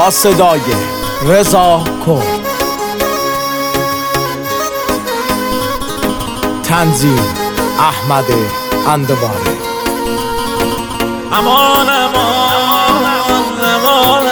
با صدای رضا کرد، تنظیم احمد اندواری. امان امان امان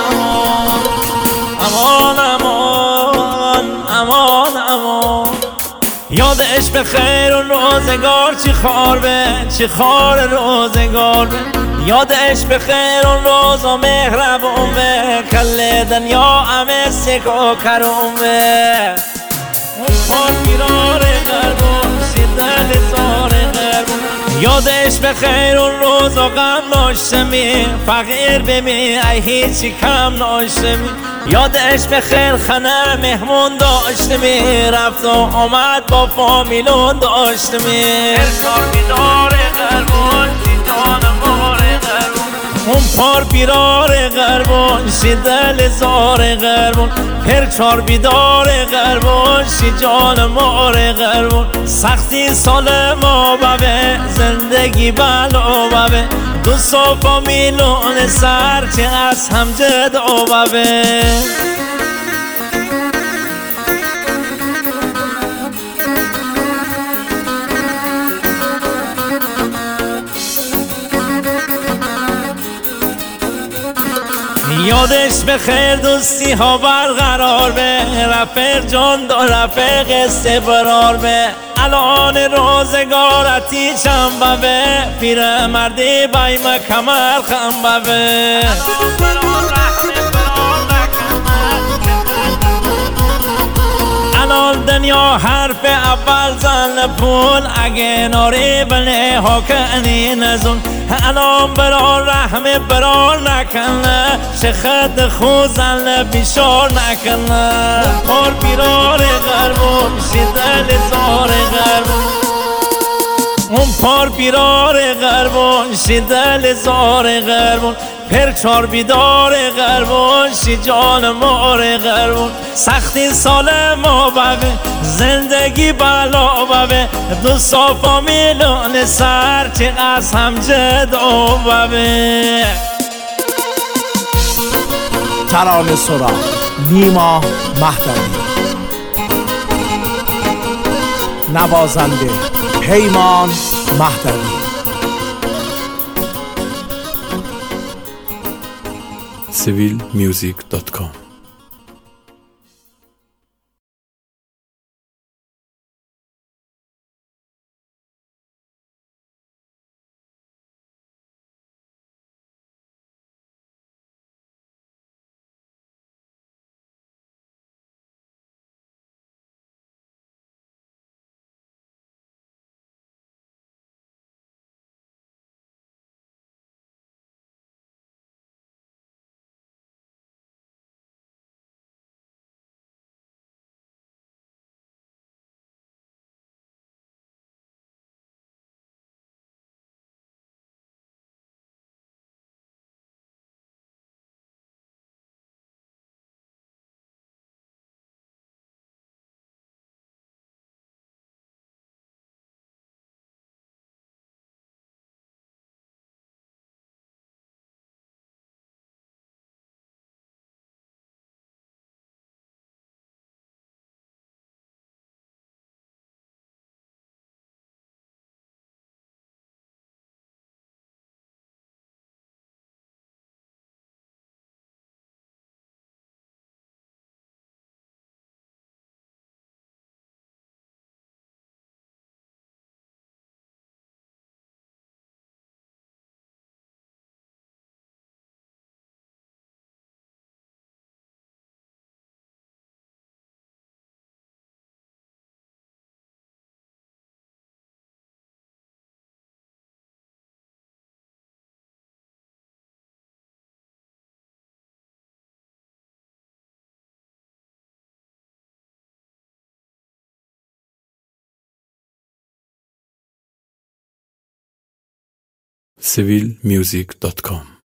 امان امان امان امان یادش به خیر و روزگار چی خار به چی خار روزگار به یادش به خیر و روز و مهربون به کل دنیا همه سک و کرون به اون پار پیرار قربون شدل زار قربون یادش به خیر اون روز و غم ناشمی فقیر بمی ای هیچی کم ناشمی یادش به خیر خانه مهمون داشتمی رفت و آمد با فامیلون داشتمی ارسال بیدار قربان جان مار قربان اون پار بیرار قربان شی دل زار قربان پرچار بیدار قربان شی جان مار قربان سختی سال ما ببه زندگی بلا ببه دو صفا میلون سر چه از هم جد ببه یادش به خیر دوستی ها برقرار به رفیق جان دا رفیق استبرار به الان روزگارتی چم به پیر مردی بایم کمر خم به الان دنیا حرف اول زن پول اگه ناری بله ها کنی نزون الان برار رحم برار نکنه چه خد خوزن بیشار نکنه پار بیرار غربون شدل زار غربون اون پار بیرار غربون شدل زار غربون پرچار بیدار غربون شی جان مار غربون سختی سال ما ببه زندگی بلا ببه دو صافا میلون سر چه از هم جد ببه ترانه سرا نیما مهدوی، نوازنده پیمان مهدوی. civilmusic.com civilmusic.com